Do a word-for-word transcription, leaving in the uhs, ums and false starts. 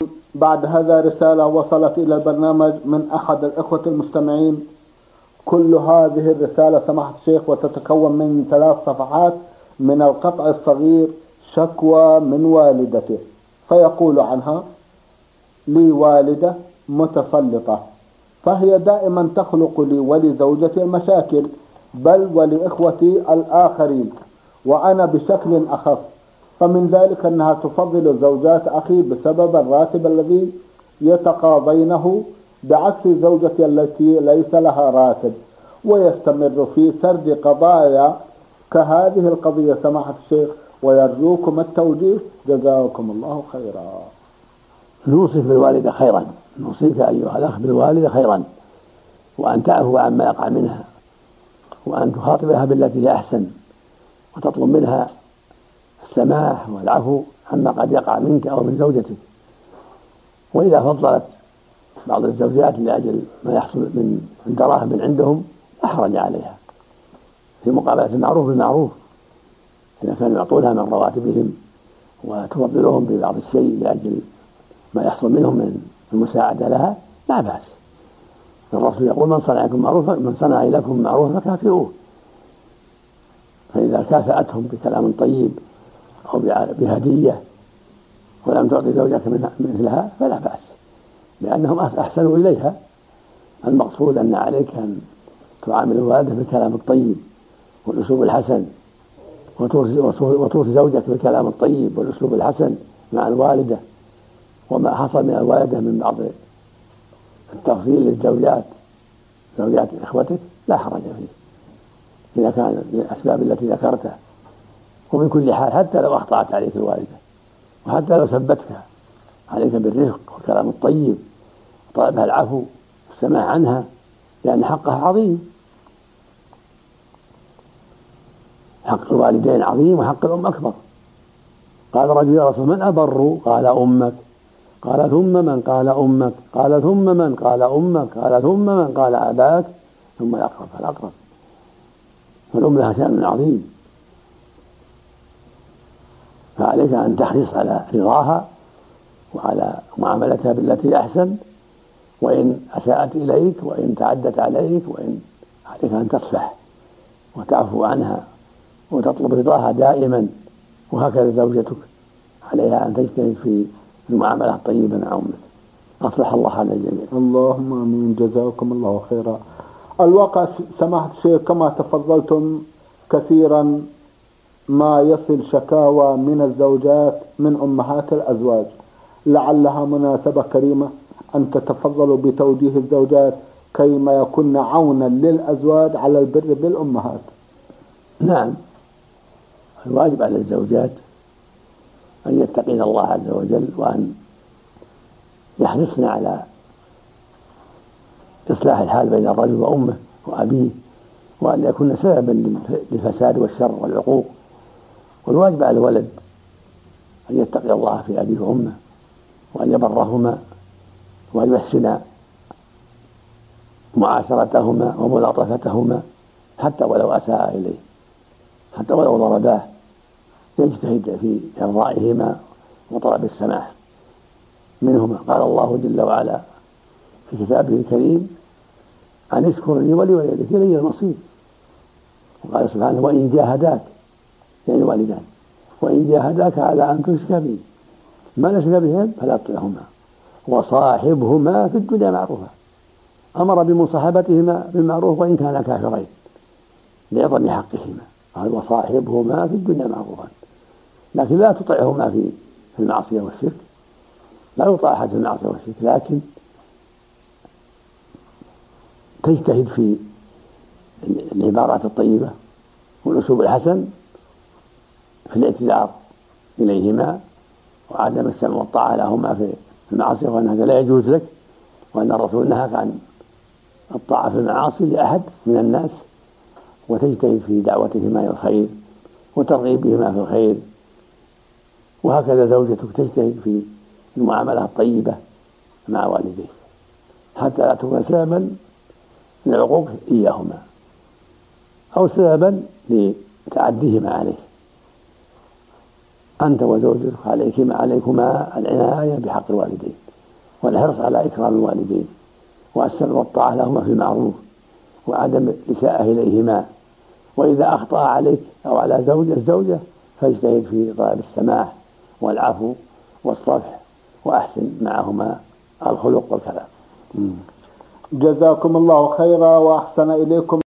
بعد هذا رسالة وصلت إلى البرنامج من أحد الإخوة المستمعين. كل هذه الرسالة سماحة الشيخ وتتكون من ثلاث صفحات من القطع الصغير شكوى من والدته، فيقول عنها: لي والدة متسلطة، فهي دائما تخلق لي ولزوجتي المشاكل، بل ولإخوتي الآخرين، وأنا بشكل أخف. فمن ذلك أنها تفضل زوجات أخي بسبب الراتب الذي يتقاضينه، بعكس زوجتي التي ليس لها راتب، ويستمر في سرد قضايا كهذه القضية سماحة الشيخ، ويرجوكم التوجيه جزاكم الله خيرا. نوصف بالوالدة خيرا، نوصيك أيها الأخ بالوالدة خيرا، وأن تعفو عما يقع منها، وأن تخاطبها بالتي هي أحسن، وتطلب منها السماح والعفو عما قد يقع منك أو من زوجتك. وإذا فضلت بعض الزوجات لأجل ما يحصل من دراهم من عندهم لا حرج عليها في مقابلة المعروف بالمعروف، إذا كانوا يعطونها من رواتبهم وتفضلهم ببعض الشيء لأجل ما يحصل منهم من المساعدة لها لا بأس. الرسول يقول: من صنع لكم معروفا من صنع لكم معروفا فكافئوه. فإذا كافأتهم بكلام طيب أو بهدية ولم تعطي زوجك مثلها فلا بأس، لأنهم أحسنوا إليها. المقصود أن عليك أن تعامل الوالدة بالكلام الطيب والأسلوب الحسن، وتوصي زوجك بالكلام الطيب والأسلوب الحسن مع الوالدة. وما حصل من الوالدة من بعض التفضيل للزوجات زوجات إخوتك لا حرج فيه إذا كان للأسباب التي ذكرتها. ومن كل حال حتى لو أخطأت عليك الوالدة وحتى لو سبتك، عليك بالرفق والكلام الطيب وطلبها العفو والسماح عنها، لأن حقها عظيم. حق الوالدين عظيم وحق الأم أكبر. قال رجل: يا رسول من أبر؟ قال: أمك. قال: ثم من؟ قال: أمك. قال: ثم من؟ قال: أمك. قال: ثم من؟ قال: أباك. ثم الأقرب فالأقرب. فالأم لها شأن عظيم، فعليك أن تحرص على رضاها وعلى معاملتها بالتي أحسن، وإن أساءت إليك وإن تعدت عليك وإن عليك أن تصفح وتعفو عنها وتطلب رضاها دائما. وهكذا زوجتك عليها أن تجتهد في المعاملة الطيبة مع أمك. أصلح الله على الجميع. اللهم آمين جزاكم الله خيرا. الواقع سماحة الشيخ كما تفضلتم كثيرا ما يصل شكاوى من الزوجات من أمهات الأزواج، لعلها مناسبة كريمة أن تتفضلوا بتوجيه الزوجات كيما يكون عونا للأزواج على البر بالأمهات. نعم، الواجب على الزوجات أن يتقين الله عز وجل، وأن يحرصن على إصلاح الحال بين الرجل وأمه وأبيه، وأن يكون سببا للفساد والشر والعقوق. والواجب على الولد أن يتقي الله في أبيه وأمه وأن يبرهما وأن يحسن معاشرتهما وملاطفتهما، حتى ولو أساء إليه، حتى ولو ضرباه، يجتهد في إرضائهما وطلب السماح منهما. قال الله جل وعلا في كتابه الكريم: أن اشكر لي ولوالديك إلي المصير. وقال سبحانه: وإن جاهداك، يعني والدان، وإن جاهداك على أن تشرك بي ما ليس بهم فلا تطعهما وصاحبهما في الدنيا معروفا. أمر بمصاحبتهما بالمعروف وإن كانا كافرين لعظم حقهما، قال: وصاحبهما في الدنيا معروفا. لكن لا تطعهما في في المعصية والشرك، لا يطاع أحد في المعصية والشرك، لكن تجتهد في العبارات الطيبة والأسلوب الحسن في الاعتذار إليهما وعدم السمع والطاعة لهما في المعاصي، وأن هذا لا يجوز لك، وأن الرسول نهاك عن الطاعة في المعاصي لأحد من الناس، وتجتهد في دعوتهما إلى الخير وترغيبهما في الخير. وهكذا زوجتك تجتهد في المعاملة الطيبة مع والديك حتى لا تكون سببا للعقوق إياهما أو سببا لتعديهما عليه. أنت وزوجك عليكما عليكما العناية بحق الوالدين والحرص على إكرام الوالدين والسمع والطاعة لهما في المعروف وعدم الإساءة إليهما. وإذا أخطأ عليك أو على زوجة زوجة فاجتهد في طلب السماح والعفو والصفح وأحسن معهما الخلق والكلام. جزاكم الله خيرا وأحسن إليكم.